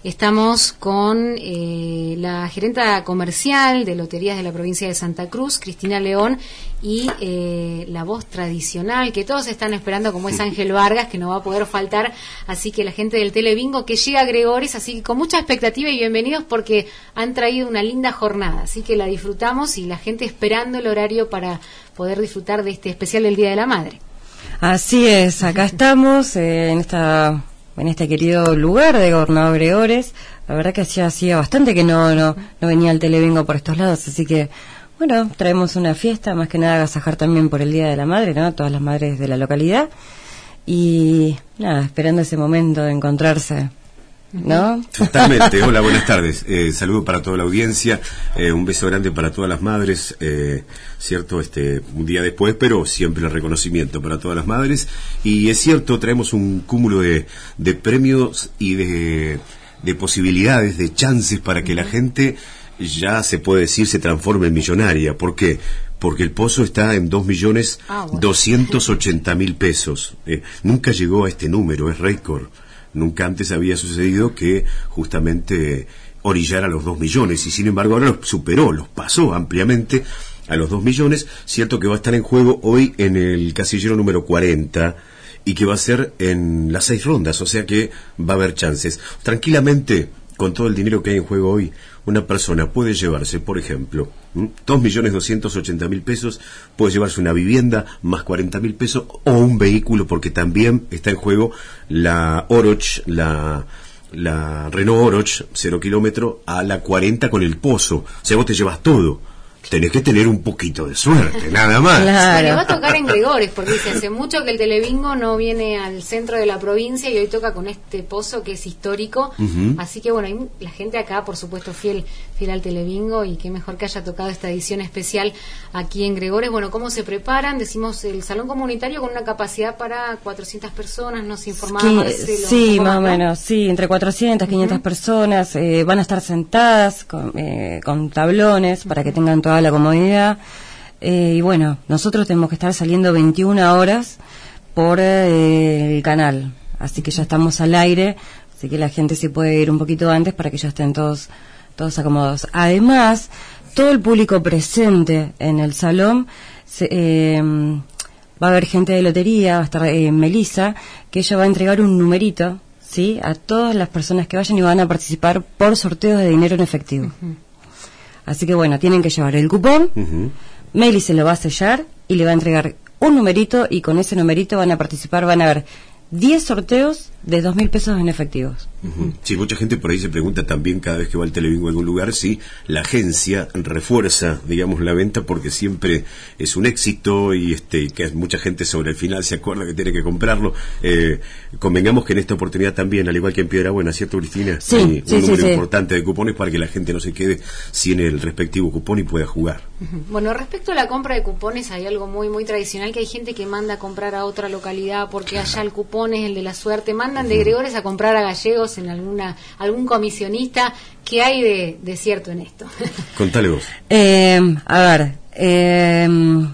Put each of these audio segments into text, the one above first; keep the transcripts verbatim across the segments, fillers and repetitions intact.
Estamos con eh, la gerenta comercial de Loterías de la provincia de Santa Cruz, Cristina León, y eh, la voz tradicional que todos están esperando, como es Ángel Vargas, que no va a poder faltar. Así que la gente del Telebingo que llega a Gregores, así que con mucha expectativa y bienvenidos porque han traído una linda jornada. Así que la disfrutamos y la gente esperando el horario para poder disfrutar de este especial del Día de la Madre. Así es, acá estamos eh, en esta... en este querido lugar de Gobernador Gregores. La verdad que hacía, hacía bastante que no, no, no venía el Telebingo por estos lados, así que, bueno, traemos una fiesta, más que nada agasajar también por el Día de la Madre, ¿no? Todas las madres de la localidad. Y, nada, esperando ese momento de encontrarse, ¿no? Totalmente. Hola, buenas tardes. Eh, saludo para toda la audiencia, eh, un beso grande para todas las madres, eh, cierto, este, un día después, pero siempre el reconocimiento para todas las madres. Y es cierto, traemos un cúmulo de, de premios y de, de posibilidades, de chances para que la gente, ya se puede decir, se transforme en millonaria. ¿Por qué? Porque el pozo está en dos millones doscientos ochenta mil pesos. Eh, nunca llegó a este número, es récord. Nunca antes había sucedido que justamente orillara los dos millones y sin embargo ahora los superó, los pasó ampliamente a los dos millones. Cierto que va a estar en juego hoy en el casillero número cuarenta y que va a ser en las seis rondas, o sea que va a haber chances. Tranquilamente, con todo el dinero que hay en juego hoy, una persona puede llevarse, por ejemplo, dos millones doscientos ochenta mil pesos, puede llevarse una vivienda más cuarenta mil pesos o un vehículo, porque también está en juego la Oroch, la, la Renault Oroch, cero kilómetro, a la cuarenta con el pozo. O sea, vos te llevas todo. Tenés que tener un poquito de suerte, nada más. Claro. Le va a tocar en Gregores, porque dice, hace mucho que el Telebingo no viene al centro de la provincia y hoy toca con este pozo que es histórico. Uh-huh. Así que bueno, hay la gente acá, por supuesto, fiel fiel al Telebingo, y qué mejor que haya tocado esta edición especial aquí en Gregores. Bueno, ¿cómo se preparan? Decimos el salón comunitario con una capacidad para cuatrocientas personas, nos informaba que, Marcelo. Sí, más o menos, sí, entre cuatrocientas, quinientas uh-huh. personas, eh, van a estar sentadas con, eh, con tablones para que tengan toda la comodidad, eh, y bueno, nosotros tenemos que estar saliendo veintiuna horas por eh, el canal, así que ya estamos al aire, así que la gente se puede ir un poquito antes para que ya estén todos todos acomodados. Además, todo el público presente en el salón, se, eh, va a haber gente de lotería, va a estar eh, Melissa, que ella va a entregar un numerito, ¿sí?, a todas las personas que vayan y van a participar por sorteos de dinero en efectivo. Uh-huh. Así que bueno, tienen que llevar el cupón, uh-huh. Meli se lo va a sellar y le va a entregar un numerito, y con ese numerito van a participar, van a haber diez sorteos de dos mil pesos en efectivos. Uh-huh. Sí, mucha gente por ahí se pregunta también cada vez que va al Telebingo a algún lugar si la agencia refuerza, digamos, la venta, porque siempre es un éxito y este que mucha gente sobre el final se acuerda que tiene que comprarlo. Eh, convengamos que en esta oportunidad también, al igual que en Piedrabuena, ¿cierto, Cristina? Sí, Hay sí, un número sí, importante sí. de cupones para que la gente no se quede sin el respectivo cupón y pueda jugar. Uh-huh. Bueno, respecto a la compra de cupones, hay algo muy muy tradicional, que hay gente que manda a comprar a otra localidad porque allá el cupón es el de la suerte. Mandan de Gregores a comprar a Gallegos en alguna algún comisionista. ¿Qué hay de, de cierto en esto? Contale vos. Eh, a ver, eh,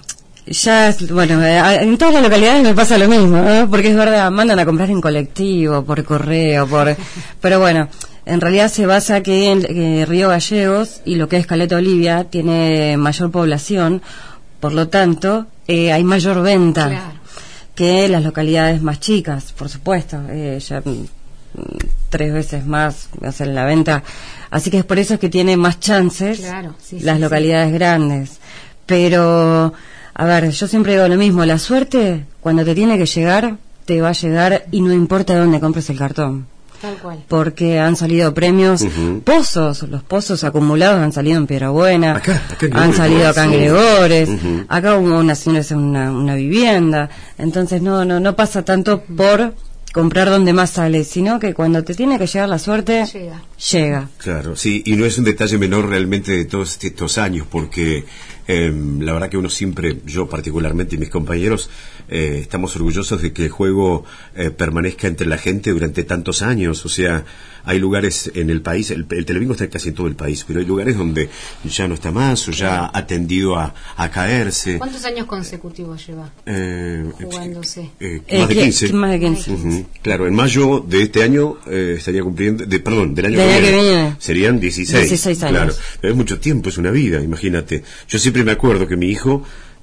ya, bueno, en todas las localidades me pasa lo mismo, ¿eh? Porque es verdad, mandan a comprar en colectivo, por correo, por pero bueno, en realidad se basa que en que Río Gallegos y lo que es Caleta Olivia tiene mayor población, por lo tanto, eh, hay mayor venta. Claro. Que las localidades más chicas, por supuesto, eh, ya mm, tres veces más hacen la venta, así que es por eso que tiene más chances claro, sí, las sí, localidades sí. grandes. Pero, a ver, yo siempre digo lo mismo, la suerte, cuando te tiene que llegar, te va a llegar y no importa dónde compres el cartón. Tal cual. Porque han salido premios, uh-huh. pozos, los pozos acumulados han salido en Piedrabuena, acá, acá han salido acá en Gregores, uh-huh. acá hubo una señora, una, una vivienda, entonces no, no, no pasa tanto por comprar donde más sale, sino que cuando te tiene que llegar la suerte, llega. llega. Claro, sí, y no es un detalle menor realmente de todos estos años, porque eh, la verdad que uno siempre, yo particularmente y mis compañeros, eh, estamos orgullosos de que el juego eh, permanezca entre la gente durante tantos años. O sea, hay lugares en el país, el, el Telebingo está casi en todo el país, pero hay lugares donde ya no está más o ya ha tendido a, a caerse. ¿Cuántos años consecutivos lleva eh, jugándose? Eh, eh, más de quince. Más de quince. Uh-huh. Claro, en mayo de este año eh, estaría cumpliendo, de, perdón, del año de que, viene, viene, que viene serían dieciséis. dieciséis años. Claro, pero es mucho tiempo, es una vida, imagínate. Yo siempre me acuerdo que mi hijo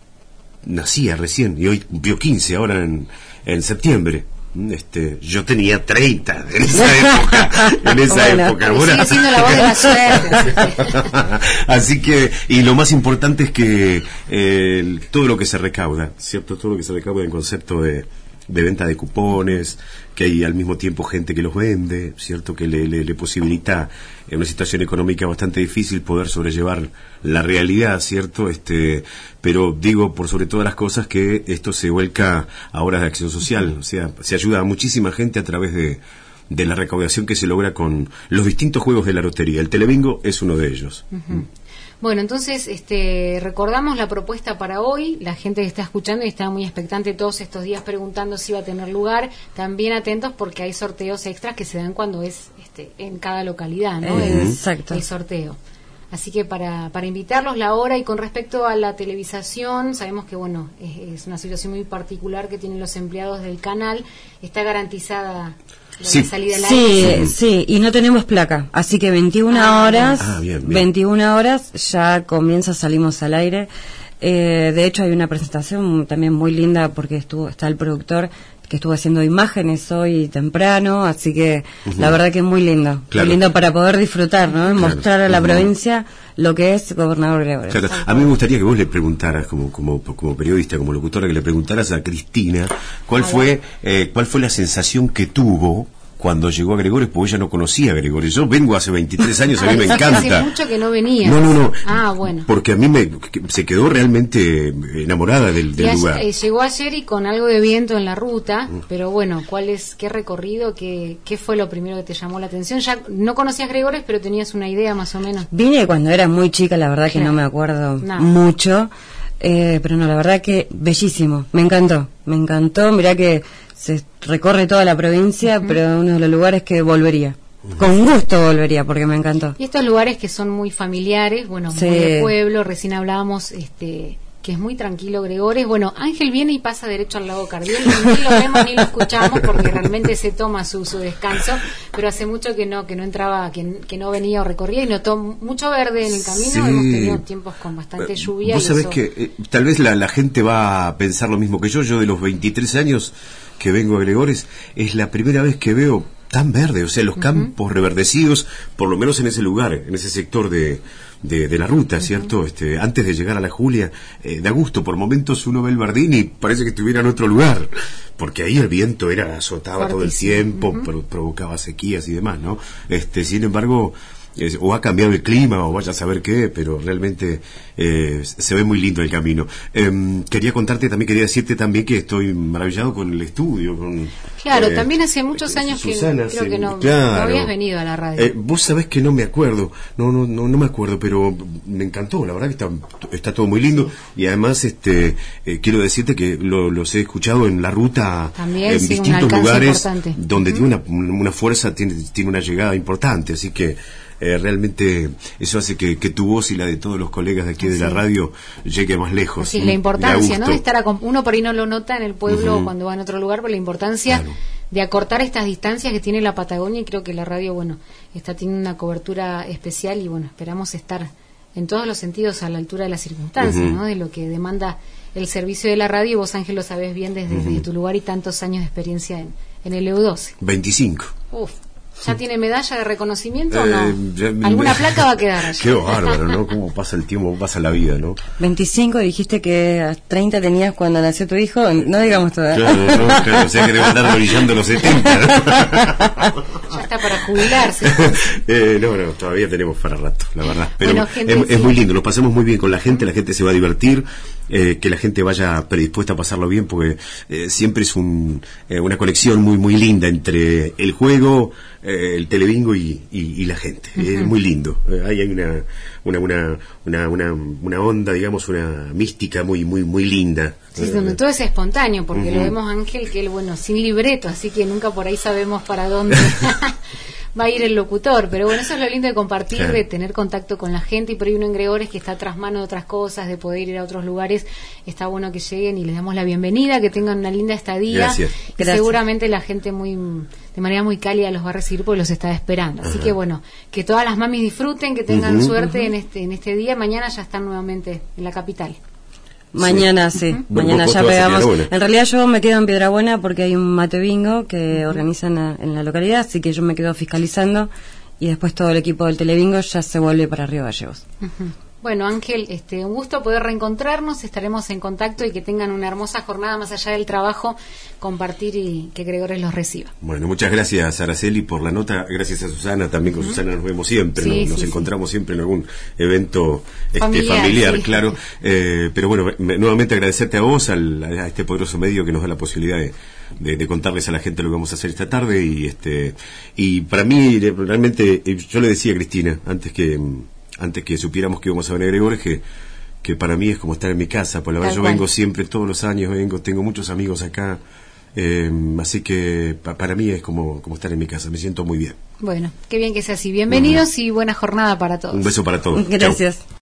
nacía recién y hoy cumplió quince ahora en, en septiembre. Este, yo tenía treinta en esa época, en esa bueno, época. Ahora... Sigue siendo la voz de la suerte. Así que, y lo más importante es que eh, todo lo que se recauda, ¿cierto? Todo lo que se recauda en concepto de, de venta de cupones, que hay al mismo tiempo gente que los vende, ¿cierto? Que le, le, le posibilita en una situación económica bastante difícil poder sobrellevar la realidad, ¿cierto? Este, pero digo por sobre todas las cosas que esto se vuelca a obras de acción social, o sea, se ayuda a muchísima gente a través de, de la recaudación que se logra con los distintos juegos de la lotería. El Telebingo es uno de ellos. Uh-huh. Bueno, entonces este, recordamos la propuesta para hoy. La gente que está escuchando y está muy expectante todos estos días preguntando si va a tener lugar. También atentos porque hay sorteos extras que se dan cuando es este, en cada localidad, ¿no? Eh, el, exacto. el sorteo. Así que para, para invitarlos la hora. Y con respecto a la televisación, sabemos que bueno es, es una situación muy particular que tienen los empleados del canal. Está garantizada la sí. salida al sí, aire. Sí, sí, y no tenemos placa, así que veintiuna ah, horas, ah, bien, bien. veintiuna horas ya comienza, salimos al aire. Eh, de hecho hay una presentación también muy linda porque estuvo está el productor que estuvo haciendo imágenes hoy temprano, así que uh-huh. la verdad que es muy lindo, claro. muy lindo para poder disfrutar, ¿no? Claro. Mostrar a la uh-huh. provincia lo que es Gobernador Gregorio. Claro. A mí me gustaría que vos le preguntaras, como como como periodista, como locutora, que le preguntaras a Cristina cuál a fue eh, cuál fue la sensación que tuvo cuando llegó a Gregorio, porque ella no conocía a Gregorio. Yo vengo hace veintitrés años, a mí me encanta. Hace mucho que no venía. No, no, no. Ah, bueno. Porque a mí me que, se quedó realmente enamorada del, del ayer, lugar. Eh, llegó ayer y con algo de viento en la ruta, mm. pero bueno, ¿cuál es qué recorrido, qué qué fue lo primero que te llamó la atención? Ya no conocías Gregorio, pero tenías una idea más o menos. Vine cuando era muy chica, la verdad que claro. no me acuerdo Nada. mucho. Eh, pero no, la verdad que bellísimo, me encantó, me encantó, mirá que se recorre toda la provincia, uh-huh. pero uno de los lugares que volvería, uh-huh. con gusto volvería, porque me encantó. Y estos lugares que son muy familiares, bueno, sí. muy de pueblo, recién hablábamos, este... que es muy tranquilo Gregorio. Bueno, Ángel viene y pasa derecho al lago Cardiel, ni lo vemos ni lo escuchamos porque realmente se toma su, su descanso, pero hace mucho que no que no entraba, que, que no venía o recorría y notó mucho verde en el camino. Sí. Hemos tenido tiempos con bastante lluvia. Vos y sabés eso... que eh, tal vez la, la gente va a pensar lo mismo que yo. Yo de los veintitrés años que vengo a Gregores es la primera vez que veo tan verde, o sea, los uh-huh. campos reverdecidos, por lo menos en ese lugar, en ese sector de De, de la ruta, ¿cierto? Uh-huh. Este, antes de llegar a la Julia, eh, da gusto. Por momentos uno ve el Bardín y parece que estuviera en otro lugar, porque ahí el viento era azotaba todo el tiempo, uh-huh. pro, provocaba sequías y demás, ¿no? Este, sin embargo, es, o ha cambiado el clima o vaya a saber qué, pero realmente eh, se ve muy lindo el camino. Eh, quería contarte también, quería decirte también que estoy maravillado con el estudio, con Claro, eh, también hace muchos años Susana, que creo sí, que no, claro. no habías venido a la radio. Eh, vos sabés que no me acuerdo, no, no, no, no me acuerdo, pero me encantó, la verdad que está, está todo muy lindo y además, este, eh, quiero decirte que lo, los he escuchado en la ruta, también, en sí, distintos lugares importante. donde Uh-huh. tiene una, una fuerza, tiene, tiene una llegada importante, así que Eh, realmente eso hace que, que tu voz y la de todos los colegas de aquí Así. de la radio llegue más lejos. Sí, la importancia, ¿no? De estar a, uno por ahí no lo nota en el pueblo uh-huh. cuando va en otro lugar, pero la importancia claro. de acortar estas distancias que tiene la Patagonia, y creo que la radio, bueno, está teniendo una cobertura especial y bueno, esperamos estar en todos los sentidos a la altura de las circunstancias, uh-huh. ¿no? De lo que demanda el servicio de la radio, y vos, Ángel, lo sabés bien desde, uh-huh. desde tu lugar y tantos años de experiencia en, en el E U doce. veinticinco. Uf. ¿Ya tiene medalla de reconocimiento eh, o no? Ya, ¿Alguna placa va a quedar allá? Qué bárbaro, ¿no? Cómo pasa el tiempo, cómo pasa la vida, ¿no? veinticinco, dijiste que a treinta tenías cuando nació tu hijo, no digamos todavía. Claro, no, claro, o sea que debe andar brillando los setenta. Ya está para jubilarse. eh, no, no, todavía tenemos para rato, la verdad. Pero bueno, gente, es, sí. es muy lindo, lo pasamos muy bien con la gente, la gente se va a divertir. Eh, que la gente vaya predispuesta a pasarlo bien, porque eh, siempre es un, eh, una conexión muy muy linda entre el juego, eh, el Telebingo y, y, y la gente. Uh-huh. Es muy lindo. Eh, ahí hay una una, una una una una onda, digamos, una mística muy muy muy linda. Sí, eh, donde todo es espontáneo, porque uh-huh. lo vemos, Ángel, que él, bueno, sin libreto, así que nunca por ahí sabemos para dónde. va a ir el locutor, pero bueno, eso es lo lindo de compartir, claro. de tener contacto con la gente, y por ahí uno en Gregores que está tras mano de otras cosas, de poder ir a otros lugares, está bueno que lleguen y les damos la bienvenida, que tengan una linda estadía. Gracias. Y Gracias. seguramente la gente muy de manera muy cálida los va a recibir porque los está esperando. Así Ajá. que bueno, que todas las mamis disfruten, que tengan uh-huh, suerte uh-huh. en este en este día. Mañana ya están nuevamente en la capital. Mañana sí, sí. Uh-huh. Mañana ya pegamos. En realidad yo me quedo en Piedrabuena porque hay un mate bingo que uh-huh. organizan a, en la localidad, así que yo me quedo fiscalizando y después todo el equipo del Telebingo ya se vuelve para Río Gallegos. Uh-huh. Bueno, Ángel, este, un gusto poder reencontrarnos, estaremos en contacto y que tengan una hermosa jornada más allá del trabajo, compartir y que Gregores los reciba. Bueno, muchas gracias, Araceli, por la nota, gracias a Susana, también con uh-huh. Susana nos vemos siempre, sí, ¿no? nos sí, encontramos sí. siempre en algún evento este, familiar, familiar sí. claro, eh, pero bueno, me, nuevamente agradecerte a vos, al, a este poderoso medio que nos da la posibilidad de, de, de contarles a la gente lo que vamos a hacer esta tarde, y este y para mí, realmente, yo le decía a Cristina, antes que... antes que supiéramos que íbamos a venir a Gregores, que, que para mí es como estar en mi casa, por la verdad yo cual. vengo siempre, todos los años vengo, tengo muchos amigos acá, eh, así que pa, para mí es como, como estar en mi casa, me siento muy bien. Bueno, qué bien que sea así. Bienvenidos uh-huh. y buena jornada para todos. Un beso para todos. Gracias. Chau.